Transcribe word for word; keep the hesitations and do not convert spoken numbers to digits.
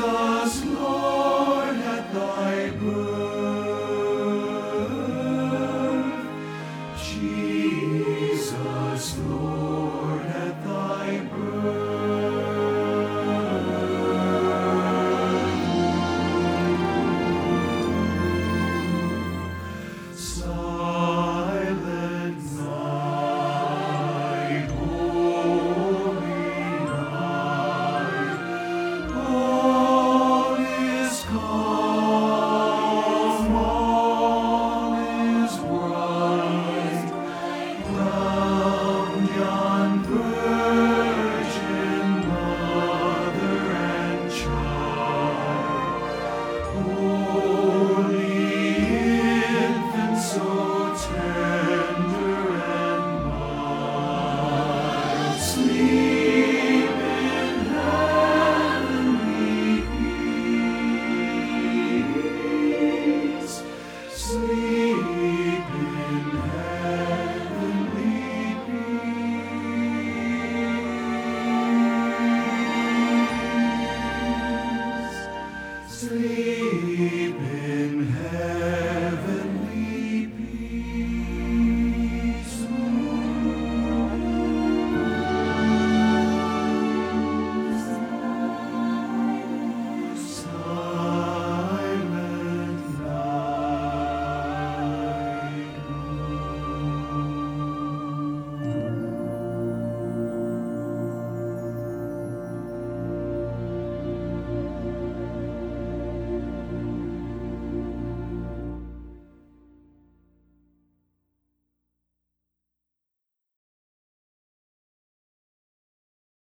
Jesus, Lord, at thy birth. Jesus, Lord, at thy birth. Silent night, holy night, all is calm, all is bright, round yon virgin mother and child, holy infant, so tender and mild, sleep in heavenly peace, sleep in heavenly peace, sleep.